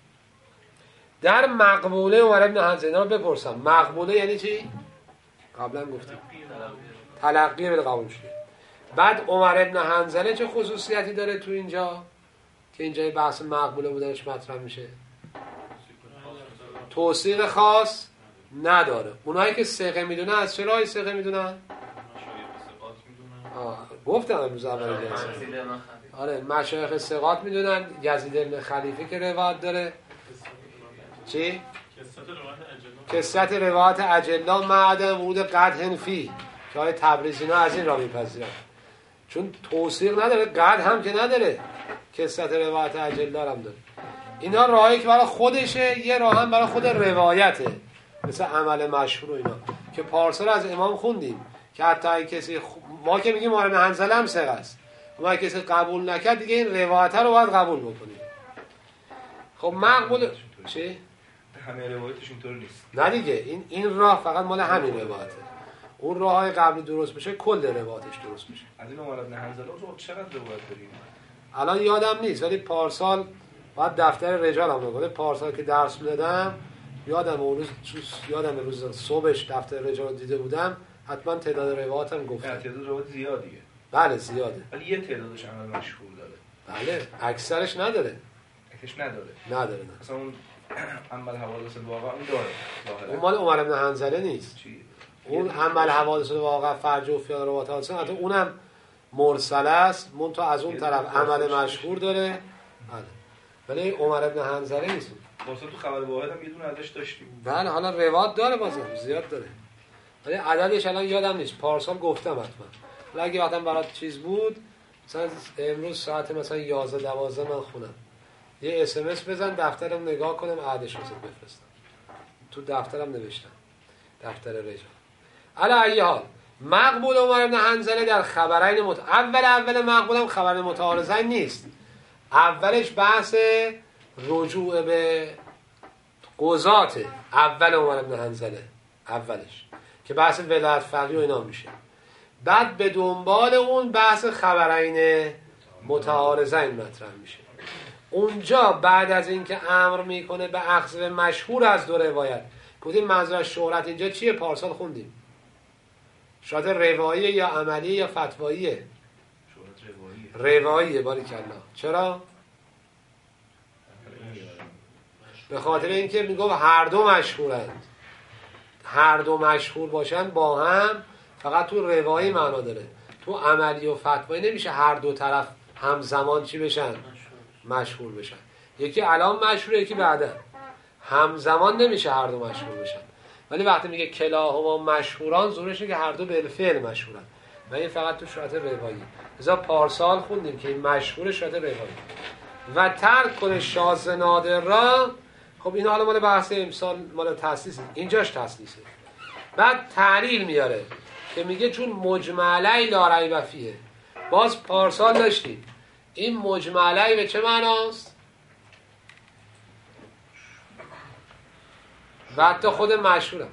در مقبوله عمر بن حنظله رو بپرسم، مقبوله یعنی چی؟ قبلا گفتیم تلقی بالقبول شده. بعد عمر بن حنظله چه خصوصیتی داره تو اینجا که اینجا بحث مقبوله بودنش مطرح میشه؟ توثیق خاص نداره. اونایی که ثقه میدونن از چه راهی ثقه میدونن؟ گفتم امروز اول جلسه. آره مشایخ ثقات میدونن. یزید بن خلیفه که روایت داره چی؟ کثرت روایت اجلا معدم ورود قدح فی که های تبریزی اینا از این را میپذیرن، چون توثیق نداره، قدح هم که نداره، کثرت روایت اجلا هم داره. اینا راهی که برای خودشه، یه راه هم برای خود روایته، مثل عمل مشهور و اینا که پارسال از امام خوندیم که حتی کسی ما که میگیم عمر بن حنظله هم ثقه است، اما کسی قبول نکرد دیگه این روایت رو باید قبول بکنیم. خب مقبول چی؟ همه روایتشون طور نیست. نه دیگه این راه فقط مال همین روایته. اون راههای قبلی درست بشه کل روایتش درست میشه. از این عمر بن حنظله رو چقدر روایت داریم؟ الان یادم نیست، ولی پارسال بعد دفتر رجال هم نگاه، پارسال که درس میدادم یادم روز صبحش دفتر رجال رو دیده بودم، حتما تعداد روایاتم گفتم. تعداد روایت زیادیه. بله زیاده. ولی یه تعدادش عمل مشهور داره. بله اکثرش نداره. نداره. مثلا اون عمل حوادث واقع اون داره. اون مال عمر بن حنظله نیست. چی؟ اون عمل حوادث واقع فرج و فیان روایت حادثه، حتی اونم مرسله است، منتها از اون طرف عمل مشهور داره. بله. ولی عمر بن حنظله نیست. واسه تو خبر واحد هم یه دونه ازش داشتیم. بله حالا روایت داره، بازم زیاد داره، ولی عددش الان یادم نیست. پارسال گفتم حتما. ولی اگه وقتا برات چیز بود، مثلا امروز ساعت مثلا 11-12 من خونم، یه اس ام اس بزن دفترم نگاه کنم عددش واسه بفرستم. تو دفترم نوشتم، دفتر رجال. علی ای حال مقبول عمر بن حنظله در خبرین اول مقبولم خبر متعارضین نیست. اولش بحث رجوع به قضات اول عمر بن حنظله، اولش که بحث ولایت فقیه و اینا میشه. بعد به دنبال اون بحث خبرین متعارضین مطرح میشه. اونجا بعد از اینکه امر میکنه به اخذ مشهور از دو روایت، گفتیم منظور از شهرت اینجا چیه؟ پارسال خوندیم شهرت رواییه یا عملیه یا فتواییه؟ شهرت رواییه. رواییه. باریکلا. چرا؟ به خاطر اینکه میگفت هر دو مشهورند. هر دو مشهور باشن با هم فقط تو روایی معنا داره، تو عملی و فتوایی نمیشه هر دو طرف همزمان چی بشن؟ مشهور بشن. یکی الان مشهوره یکی بعدا. همزمان نمیشه هر دو مشهور بشن. ولی وقتی میگه کلاهما مشهوران زورش اینه که هر دو بالفعل مشهورن و این فقط تو شرط روایی. لذا پارسال خوندیم که این مشهور شرط روایی. و ترک کنه شاذ نادر را. خب این حالا مال بحث امسال مال تسلیس، اینجاش تسلیسه. بعد تعلیل میاره که میگه چون مجمعی لا ریب فیه. باز پارسال داشتیم این مجمعی به چه معناست؟ و حتی خود مشهورم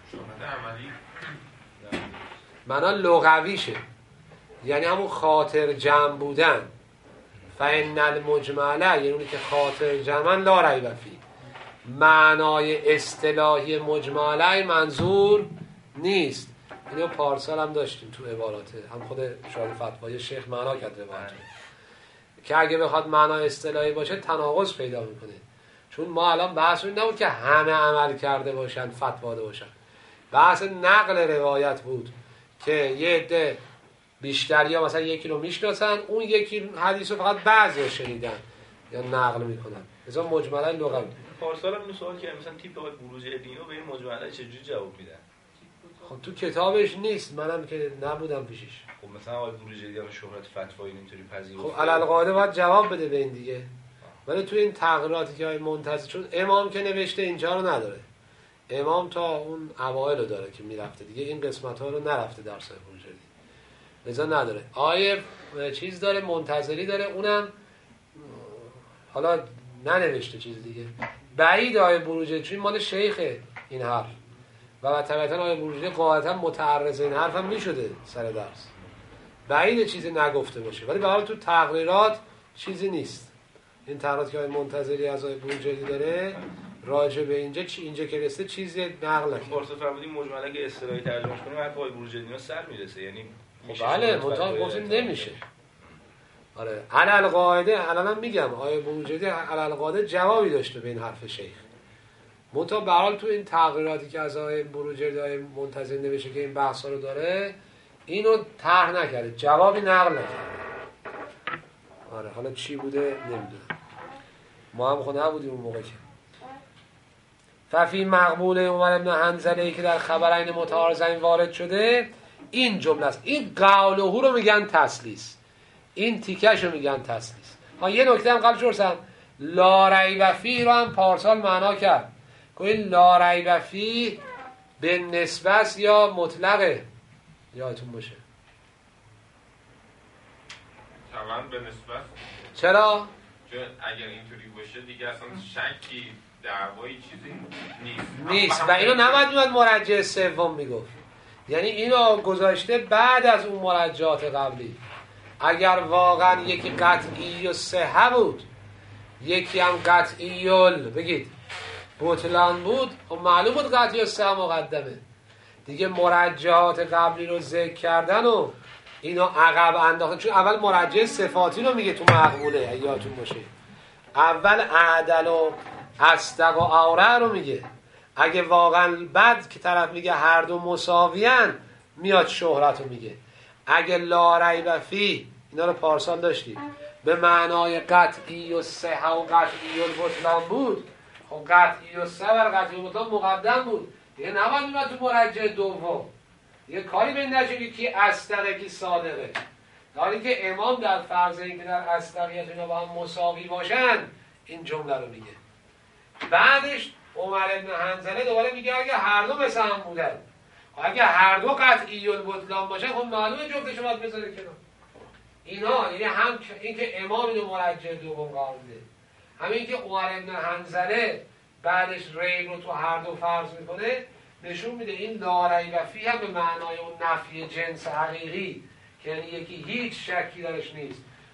معنا لغویشه، یعنی همون خاطر جمع بودن. فإن المجمله یعنی اونی که خاطر جمع لا ریب فیه. معنای اصطلاحی مجمله منظور نیست. اینو پارسال هم داشتیم تو عباراته، هم خود شارح فتوای شیخ معنا کرد روایت که اگه بخواد معنای اصطلاحی باشه تناقض پیدا میکنه. چون ما الان بحث این نبود که همه عمل کرده باشن فتوا داده باشن، بحث نقل روایت بود که یه عده بیشتری ها مثلا یکی رو میشناسن، اون یکی حدیث رو فقط بعضی ها شنیدن یا نقل میکنن. مثلا مجملا لغوی. پارسال هم سوال که مثلا تیپ آقای بروج دینو به این مجمله چجوری جواب میدن؟ خب تو کتابش نیست، منم که نبودم پیشش. خب مثلا آقای بروج دینو شهرت فتوایی نمیتونی پذیرفت. خب علل قاعده باید جواب بده به این دیگه. ولی تو این تغییراتی که های منتظر، چون امام که نوشته اینجا رو نداره، امام تا اون اوائل رو داره که میرفته دیگه، این قسمت ها رو نرفته در صحیح بروجردی، لذا نداره. آیه چیز داره، منتظری داره، اونم حالا ننوشته چیز دیگه. بعید آیه بروجردی، چون مال شیخه این حرف و طبعا آیه بروجردی قاعدتا متعرض این حرف هم میشده سر درس، بعید چیزی نگفته باشه. ولی به حال تو تقریرات چیزی نیست. این تقریرات که آیه منتظری از آیه بروجردی داره راجع به اینجا که رسته چیزی نقل نکنه. پارسال فرمودیم مجمله که اصطلاحی ترجمهش کنیم حرف آیه بروجردی سر میرسه، یعنی خب بله منتها گفتیم نمیشه. آره علل قاعده الانم میگم آیه بروجردی علل قاعده جوابی داشته به این حرف شیخ. منتها به هر حال تو این تغییراتی که از آیه بروجردی آیه منتظری نوشته که این بحثا رو داره، اینو طرح نکرده، جوابی نقل نکرده. آره حالا چی بوده نمیدونم، ما هم خود نبودیم اون موقع که. ففی مقبول عمر بن حنظله که در خبرین متعارضین وارد شده، این جمله است. این قولهو رو میگن تسلیس، این تیکش رو میگن تسلیس. یه نکته هم قبل شرسم، لا ریب فیه رو هم پارسال معنا کرد که این لا ریب فیه به نسبت یا مطلقه، یادتون باشه. طبعا به نسبت. چرا؟ چون اگر اینطوری باشه دیگه اصلا شکی دعوایی چیزی نیست و اینو نباید میاد مرجع سوم میگفت، یعنی اینو گذاشته بعد از اون مرجعات قبلی. اگر واقعا یکی قطعی و صحه بود یکی هم قطعی بگید بطلان بود، خب معلوم بود قطعی و صحه مقدمه دیگه. مرجعات قبلی رو ذکر کردن و اینو عقب انداختن، چون اول مرجع صفاتی رو میگه تو مقبوله، یادتون باشه اول عدل و اصدق و اوره رو میگه. اگه واقعا بعد که طرف میگه هر دو مساویان میاد شهرت رو میگه. اگه لا ریب فیه اینا رو پارسال داشتید به معنای قطعی و صحه و قطعی و بطلان بود، خب قطعی و صحه و قطعی و بطلان مقدم بود دیگه، نباید میاد تو مرجع دوم دیگه. کاری به نجوری که اصدقه کی صادقه، داری که امام در فرض این که در اصدقیت اینا با هم مساوی باشن این جمله رو میگه. بعدش عمر بن حنظله دوباره میگه اگه هر دو مثل هم بودن، اگه هر دو قطعی و بطلان باشن خب معلومه جفتش رو باید بذاره کنار. اینا یعنی هم این که امام اینو مرجع دوم قرار میده، همین که عمر بن حنظله بعدش ریب رو تو هر دو فرض میکنه، نشون میده این لا ریب فیه هم به معنای اون نفی جنس حقیقی که یعنی یکی هیچ شکی درش نیست،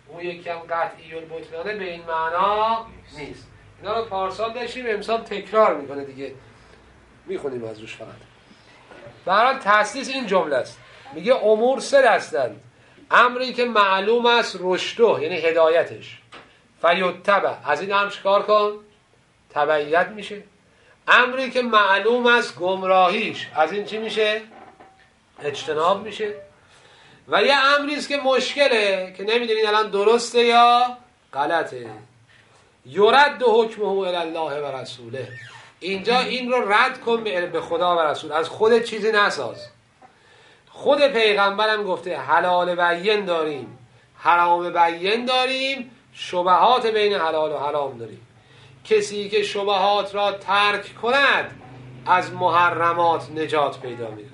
اون یکی هم قطعی البطلانه به این معنا نیست. اینا رو پارسال داشتیم، امسال تکرار میکنه دیگه، میخونیم از روش فقط. برای تسلیس این جمله است، میگه امور سه دستند: امری که معلوم است رشده، یعنی هدایتش، فیتبع، از این امر چیکار کن؟ تبعیت میشه. امری که معلوم است گمراهیش، از این چی میشه؟ اجتناب میشه. و یه امری است که مشکله که نمیدونین الان درسته یا غلطه. یرد حکمه الی الله و رسوله، اینجا این رو رد کن به خدا و رسول، از خودت چیزی نساز. خود پیغمبرم گفته حلال بین داریم، حرام بین داریم، شبهات بین حلال و حرام داریم. کسی که شبهات را ترک کند از محرمات نجات پیدا میکند.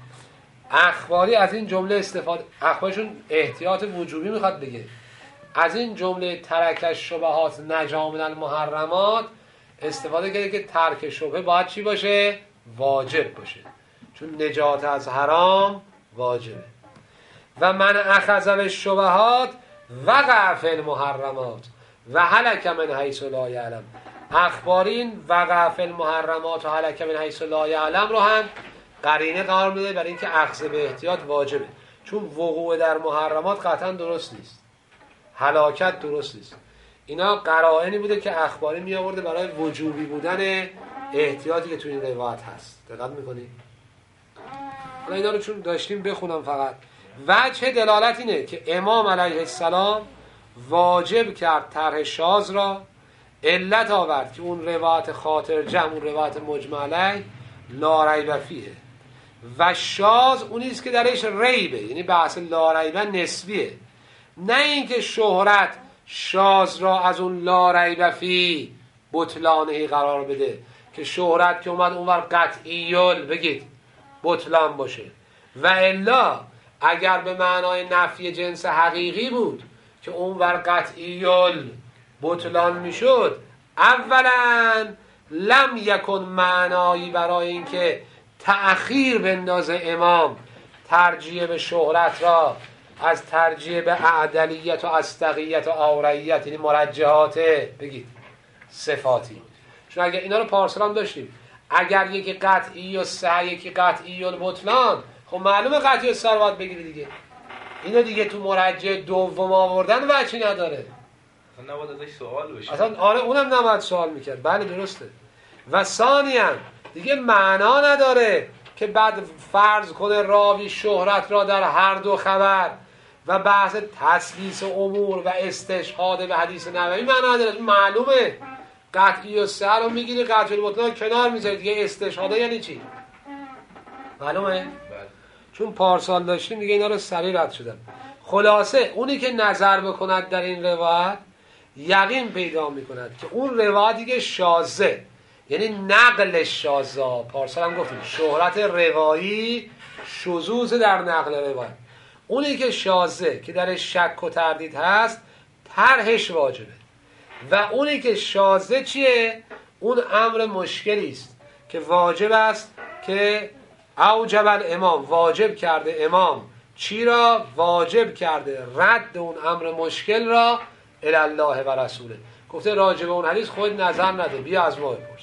اخباری از این جمله استفاده، اخبارشون احتیاط وجوبی میخواد بگه، از این جمله ترک شبهات نجا من المحرمات استفاده کرده که ترک شبهه باید چی باشه؟ واجب باشه، چون نجات از حرام واجبه. و من اخذ الشبهات وقع فی المحرمات و هلک من حیث لا یعلم. اخبارین وقع فی المحرمات و هلک من حیث لا یعلم رو هم قرینه قرار میده برای اینکه اخذ به احتیاط واجبه، چون وقوع در محرمات قطعا درست نیست، هلاکت درست نیست. اینا قرائنی بوده که اخباری می آورده برای وجوبی بودن احتیاطی که توی این روایت هست. دقت میکنی؟ حالا اینا رو چون داشتیم بخونم فقط. وجه دلالت اینه که امام علیه السلام واجب کرد طرح شاذ را، علت آورد که اون روایت خاطر جمع، اون روایت مجمع علیه لا ریب فیه، و شاذ اونیست که درش ریبه، یعنی بحث لا ریبه نسبیه، نه اینکه شهرت شاذ را از اون لا ریب فی بطلانهی قرار بده که شهرت که اومد اونور قطعیل بگید بطلان باشه. و الا اگر به معنای نفی جنس حقیقی بود که اونور قطعیل بطلان میشد، اولا لم یکن معنایی برای اینکه تأخیر بندازه امام ترجیح به شهرت را از ترجیح به اعدلیت و اصدقیت و آوریت، یعنی مرجحات بگید صفاتی. چون اگر اینا رو پارسال هم داشتیم، اگر یکی قطعی و سه، یکی قطعی و بطلان، خب معلومه قطعی و سه رو باید بگیری دیگه. اینو دیگه تو مرجح دوم آوردن وجهی نداره، اصلا نباید ازش سوال بشه. اصلا آره اونم نباید سوال میکرد. بله درسته. و ثانیاً دیگه معنا نداره که بعد فرض کنه راوی شهرت را در هر دو خبر و بحث تسلیس امور و استشهاد به حدیث نبوی معنا نداره. معلومه قطعی و سه رو میگیری، قطعی البطلان کنار میذاری دیگه. استشهاده یعنی چی؟ معلومه؟ بله. چون پارسال داشتیم دیگه اینا رو سریع رد شدم. خلاصه اونی که نظر بکند در این روایت یقین پیدا میکند که اون روایت دیگه شاذه، یعنی نقل شاذا. پارسال هم گفتیم شهرت روایی شذوذ در نقل روایت. اونی که شاذه که در شک و تردید هست طرحش واجبه. و اونی که شاذه چیه؟ اون امر مشکلی است که واجب است که اوجب الامام، واجب کرده امام چی را؟ واجب کرده رد اون امر مشکل را الی الله و رسوله. گفته راجع به اون حدیث خود نظر نده، بیا از ما بپرس.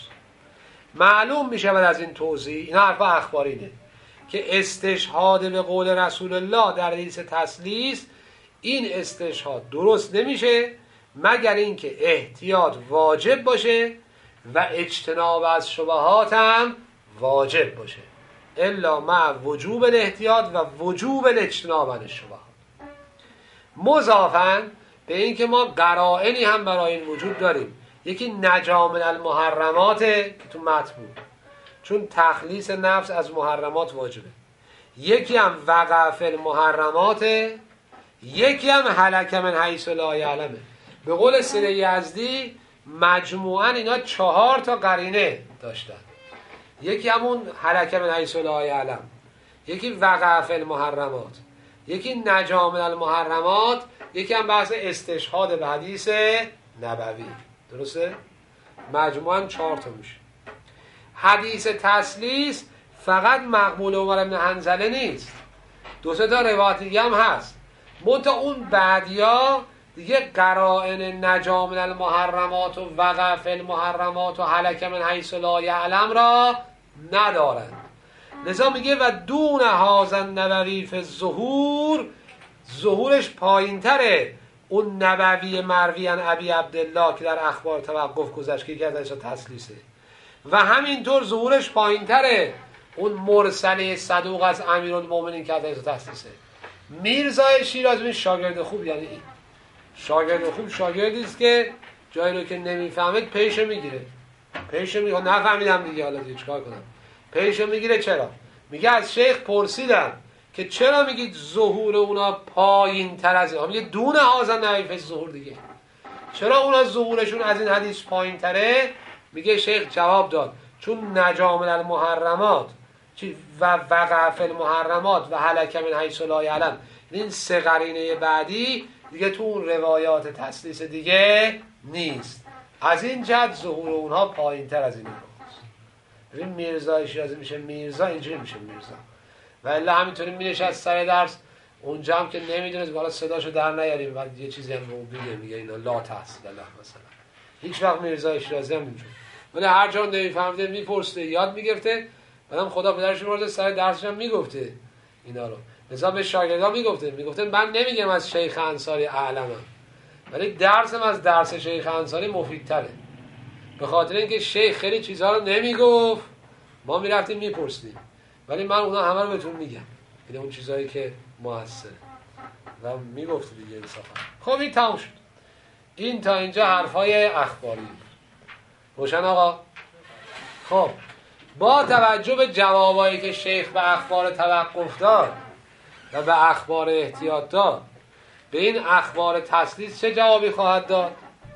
معلوم می شود از این توضیح، اینا حرف اخبارینه، که استشهاد به قول رسول الله در حدیث تسلیس، این استشهاد درست نمیشه مگر اینکه احتیاط واجب باشه و اجتناب از شبهات هم واجب باشه، الا مع وجوب الاحتیاط و وجوب الاجتناب عن الشبهات. مضافاً به این که ما قرائنی هم برای این وجود داریم. یکی نجا من المحرمات که تو متن بود، چون تخلیص نفس از محرمات واجبه. یکی هم وقع فی المحرمات، یکی هم هلک من حیث لا یعلمه. به قول سید یزدی مجموعاً اینا 4 تا قرینه داشتن. یکی همون هلک من حیث لا یعلم، یکی وقع فی المحرمات، یکی نجا من المحرمات، یکی هم بحث استشهاد به حدیث نبوی. درسته؟ مجموعاً 4 تا میشه. حدیث تسلیس فقط مقبول عمر بن حنظله نیست، 2-3 تا روایت دیگه هم هست. منتها اون بعدیا دیگه قرائن نجا من المحرمات و وقف المحرمات و هلک من حیث لا یعلم را ندارند. لذا میگه و دون هذا النبوی فی الظهور، ظهورش پایین تره اون نبوی مروی عن ابی عبدالله که در اخبار توقف گذشت که یکی ازش تسلیسه، و همینطور ظهورش پایین تره اون مرسله صدوق از امیرالمومنین که ازش تسلیسه. میرزای شیرازی این شاگرد خوب، یعنی این شاگرد خوب شاگردی است که جایی رو که نمیفهمه پیش میگیره، پیش میگیره. نفهمیدم دیگه، حالا دیگه چیکار کنم؟ پیش میگیره. چرا؟ میگه از شیخ پرسیدم که چرا میگید ظهور اونا پایین تر از این؟ میگه دون هازن نویف ظهور دیگه، چرا اونا ظهورشون از این حدیث پایین تره؟ میگه شیخ جواب داد چون نجا من المحرمات و وقف المحرمات و هلک من حیث لا یعلم، این سه قرینه بعدی دیگه تو اون روایات تسلیس دیگه نیست، از این جهت ظهور اونها پایین تر از این هاست. ببین میرزا شیرازی میشه میرزا، اینجوری میشه میرزا، و الا همینطوری مینشست سر درس اونجا هم که نمیدونست بالا صداشو در نیاریم، بعد یه چیزی هم بگه میگه اینا لا تحصیل الله مثلا. هیچ وقت میرزا شیرازی هم اینجوری، ولی هر جا نمیفهمده میپرسه، یاد میگرفته، بعدم خدا پدرش مورد سر درسش هم میگفته اینا رو. مثلا به شاگردان میگفته من نمیگم از شیخ انصاری اعلمم، ولی درسم از درس شیخ انصاری مفیدتره، به خاطر اینکه شیخ خیلی چیزها رو نمیگفت، ما میرفتیم میپرسیدیم، ولی من اونا همه رو بهتون میگم، این اون چیزایی که موثره و میگفت دیگه انصافا. خب این تمام شد. این تا اینجا حرفای اخباری. روشن آقا؟ خب با توجه به جوابایی که شیخ به اخبار توقف داد و به اخبار احتیاط داد، به این اخبار تسلیس چه جوابی خواهد داد؟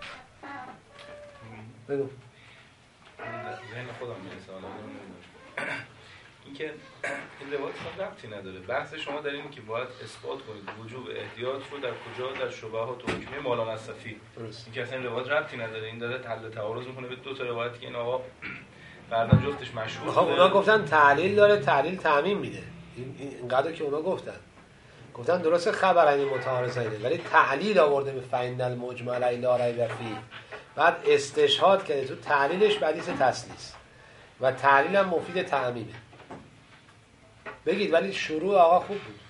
بگو. ذهن خودم میرسه حالا این که این روایت اصلا ربطی نداره. بحث شما در اینه که باید اثبات کنید وجوب احتیاط رو در کجا؟ در شبهات و حکمی مولا نصفی. این که اصلا این روایت ربطی نداره، این داره حل تعارض میکنه به دو تا روایتی که این آقا بعدا جفتش مشهور. خب اونا گفتن تعلیل داره، تعلیل تعمیم میده، اینقدر که اونا گفتن درست خبر این متعارضه، ولی تعلیل آورده به فإن المجمل لا ریب فیه، بعد استشهاد کرده تو تعلیلش به حدیث تسلیس و تعلیل هم مفید تعمیمه. بگید ولی شروع آقا خوب بود.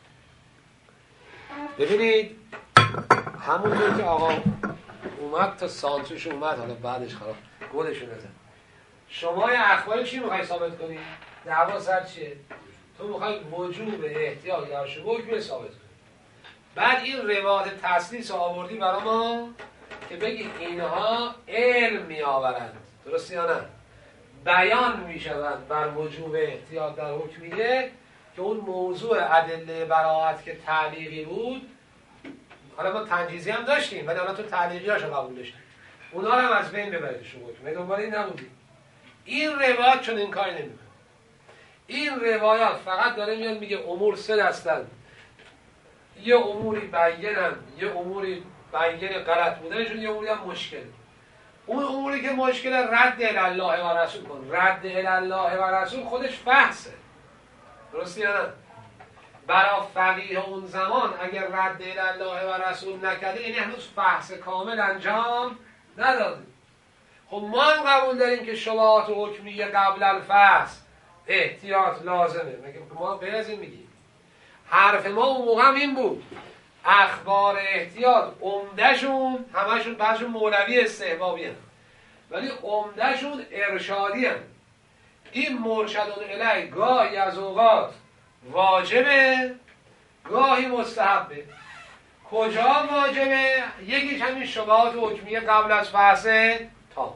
ببینید همونطور که آقا اومد تا سانسوش اومد، حالا بعدش خراب گلشون نزن. شما یه اخباری چی میخوای ثابت کنی؟ دعوا سر چیه؟ تو میخوای وجوب احتیاط در شبه حکم ثابت کنی. بعد این روایت تسلیس آوردی برای ما که بگی اینها علم میآورند، درسته یا نه؟ بیان میشوند بر وجوب احتیاط در حکمیه که اون موضوع ادله براءت که تعلیقی بود، حالا ما تنجیزی هم داشتیم ولی حالا تو تعلیقی هاشو قبول داشتیم، اونا رو هم از بین ببرید شما حکمه دنبال این نبودیم. این روایت چون این کاری نمیکنه. این روایات فقط داره میاد میگه امور سه دستن، یه اموری بیانن، یه اموری بیان غلط بودنشون، یه اموری هم مشکل. اون اموری که مشکل رد الله و رسول کن. رد الله و رسول خودش فحصه، درسته یا نه؟ برای فقیه اون زمان اگر رد الله و رسول نکرده این هنوز فحص کامل انجام نداده. خب ما هم قبول داریم که شبهات حکمیه قبل الفحص احتیاط لازمه، مگه ما غیر از این میگیم؟ حرف ما اون موقع هم این بود اخبار احتیاط عمدهشون همشون بعضشون مولوی استحبابی هم، ولی عمدهشون ارشادی هم. این مرشدون الیه گاهی از اوقات واجبه گاهی مستحبه. کجا واجبه؟ یکیش همین شبهات حکمیه قبل از فحص تام.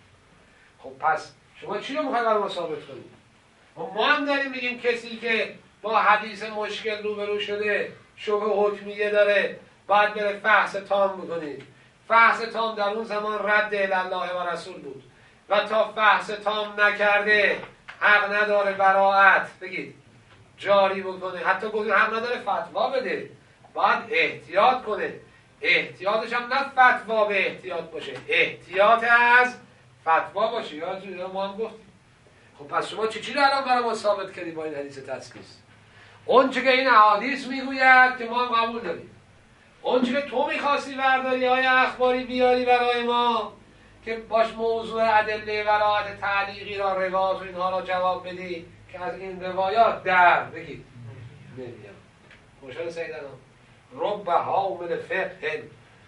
خب پس شما چی رو میخواید برای ما ثابت کنید؟ ما هم داریم میگیم کسی که با حدیث مشکل روبرو شده شبه حکمیه داره باید بره فحص تام بکنید. فحص تام در اون زمان رد الله و رسول بود و تا فحص تام نکرده حق نداره براءت بگید جاری بکنه، حتی گفتیم حق نداره فتوا بده، باید احتیاط کنه. احتیاطش هم نه فتوا به احتیاط باشه، احتیاط از فتوا باشه. یادتون ما هم گفتیم. خب پس شما چی رو الان برای ما ثابت کردی با این حدیث تسلیس؟ اون چه که این احادیث میگوید که ما هم قبول داریم، اون که تو میخواستی برداری های اخباری بیاری برای ما که باش موضوع ادله ولایت تعلیقی را روایات و اینها را جواب بدی که از این روایات در بگید نمیگم روشن سیدنا رب حامل فقه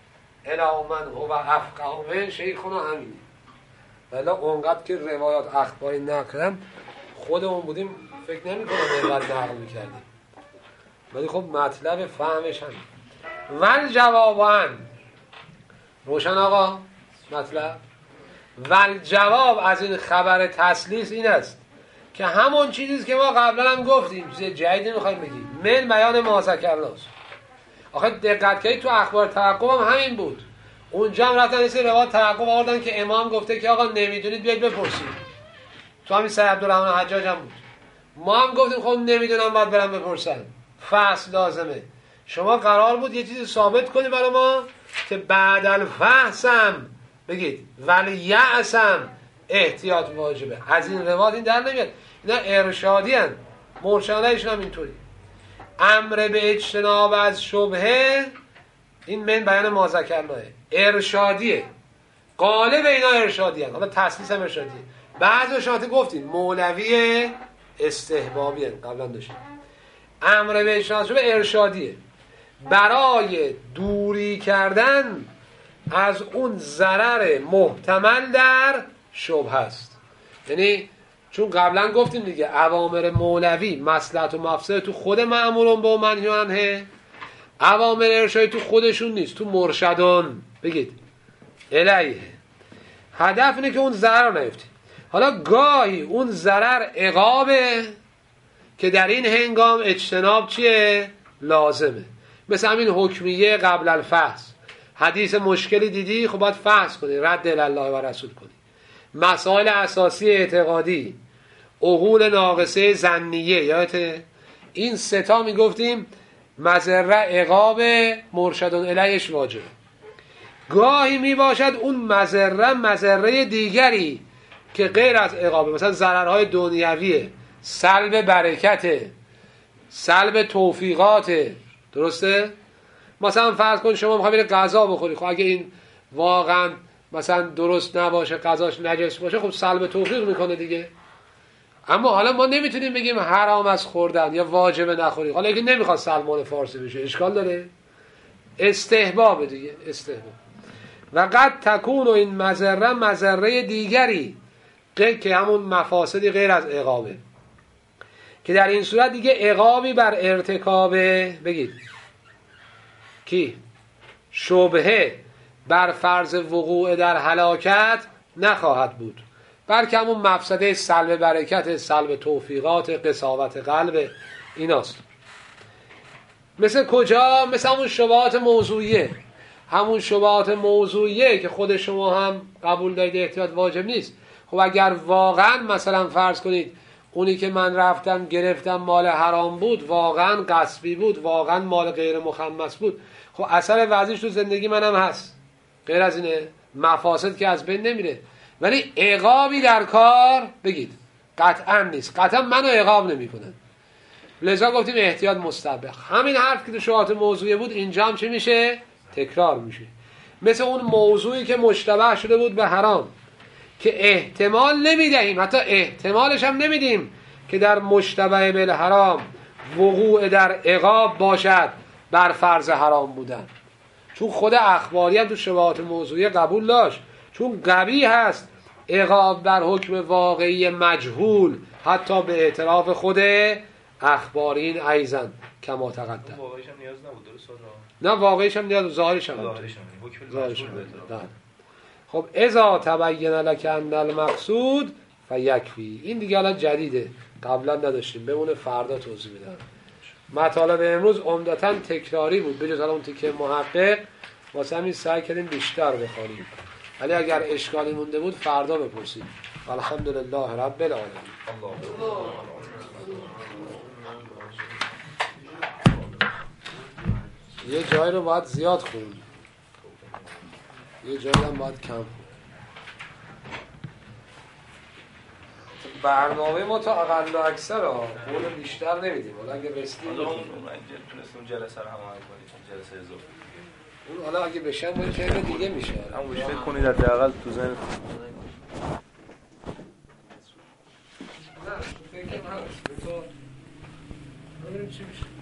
الی من هو افقه من شیخنا همینه ولی اونقدر که روایات اخباری نکردم خودمون بودیم فکر نمی کنم اینقدر نقل میکردیم ولی خب مطلب فهمش همین ول جوابان روشن آقا مطلب ول جواب از این خبر تسلیس این است که همون چیزیست که ما قبلا هم گفتیم چیز جدیدی میخوایم بگیم من بیان ما ذکرناست آخه دقت کنید تو اخبار توقف هم همین بود اونجا هم رفتن این روایت توقف آوردن که امام گفته که آقا نمیدونید بیاید بپرسید تو همین سید عبدالرحمن حجاج هم بود ما هم گفتیم خب نمیدونم باید برم بپرسن فحص لازمه شما قرار بود یه چیزی ثابت کنی برای ما که بعد الفحصم بگید ولی یعصم احتیاط واجبه از این روایت این در نمیاد اینا ارشادی هن مرشدایشون هم اینطوری امر به اجتناب از شبهه این من بیان ما ذکرناه ارشادیه غالب اینا ارشادی هن حالا تسلیس هم ارشادیه بعضی شما گفتیم مولوی استحبابی هن قبلا داشتیم امر به اجتناب از شبهه ارشادیه برای دوری کردن از اون ضرر محتمل در شبهه است یعنی چون قبلا گفتیم دیگه اوامر مولوی مصلحت و مفسده تو خود مأمورون به منهی عنه اوامر ارشادی تو خودشون نیست تو مرشدون بگید الیه هدف اینه که اون ضرر نیفته حالا گاهی اون ضرر عقابه که در این هنگام اجتناب چیه لازمه مثل همین حکمیه قبل الفحص حدیث مشکلی دیدی خب باید فحص کنی رد الله و رسول کنی مسائل اساسی اعتقادی عقول ناقصه ظنیه یادته این سه تا میگفتیم مضره عقاب مرشدون الیهش واجبه گاهی میباشد اون مضره دیگری که غیر از عقابه مثلا ضررهای دنیویه سلب برکت سلب توفیقات درسته مثلا فرض کن شما میخوای برید غذا بخوری خب اگه این واقعا مثلا درست نباشه غذاش نجس باشه خب سلب توفیق میکنه دیگه اما حالا ما نمیتونیم بگیم حرام از خوردن یا واجب نخوری حالا اگه نمیخواد سلمان فارسی بشه اشکال داره استحباب دیگه استحباب و قد تکون و این مضره دیگری که همون مفاسدی غیر از عقابه که در این صورت دیگه عقابی بر ارتکابه بگید کی شبهه بر فرض وقوع در هلاکت نخواهد بود بلکه همون مفسده سلب برکت سلب توفیقات قساوت قلب ایناست مثل کجا؟ مثل همون شبهات موضوعیه همون شبهات موضوعیه که خود شما هم قبول دارید احتیاط واجب نیست خب اگر واقعا مثلا فرض کنید اونی که من رفتم گرفتم مال حرام بود واقعا غصبی بود واقعا مال غیر مخمس بود خب اثر وضعیش تو زندگی منم هست غیر از اینه مفاسد که از بین نمیره ولی عقابی در کار بگید قطعا نیست قطعا منو عقاب نمیکنن لذا گفتیم احتیاط مستبق همین حرف که تو شبهات موضوعی بود اینجا هم چه میشه تکرار میشه مثل اون موضوعی که مشتبه شده بود به حرام که احتمال نمیدهیم حتی احتمالش هم نمیدیم که در مشتبه به حرام وقوع در عقاب باشد بر فرض حرام بودن چون خود اخباری هم تو شبهات موضوعی قبول داشت چون قبیح هست عقاب بر حکم واقعی مجهول حتی به اعتراف خود اخبارین ایزن کما تقدم واقعیش هم نیاز نبود درست نه واقعیش هم نیاز ظاهرش هم خب اذا تبین لک ان المقصود فیکفی این دیگه الان جدیده قبلا نداشتیم بمونه فردا توضیح میدم مطالب امروز عمدتاً تکراری بود بجز اون تیکه محقق واسه همین سعی کردیم بیشتر بخونیم ولی اگر اشکالی مونده بود فردا بپرسید الحمدلله رب العالمین یه جای رو باید زیاد خوند یه جایی هم باید کم خوند برنامه ما تا اقل و اکثر قول بیشتر نمیدیم. حالا اگه رسیدیم حالا اون تونستیم جلسه رو هماهنگ کنیم، جلسه اضافه. اون حالا اگه بشن باید ترم دیگه میشه. همون فکر کنید حداقل تو ذهن نه فکر هست. ببینیم چی میشه.